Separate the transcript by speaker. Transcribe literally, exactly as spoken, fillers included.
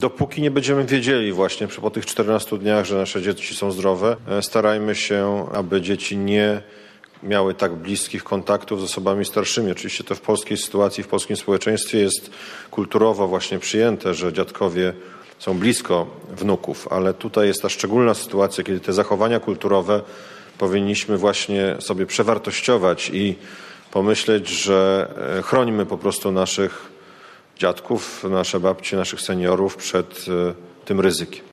Speaker 1: Dopóki nie będziemy wiedzieli właśnie po tych czternastu dniach, że nasze dzieci są zdrowe, starajmy się, aby dzieci nie miały tak bliskich kontaktów z osobami starszymi. Oczywiście to w polskiej sytuacji, w polskim społeczeństwie jest kulturowo właśnie przyjęte, że dziadkowie są blisko wnuków, ale tutaj jest ta szczególna sytuacja, kiedy te zachowania kulturowe powinniśmy właśnie sobie przewartościować i pomyśleć, że chronimy po prostu naszych dziadków, nasze babcie, naszych seniorów przed tym ryzykiem.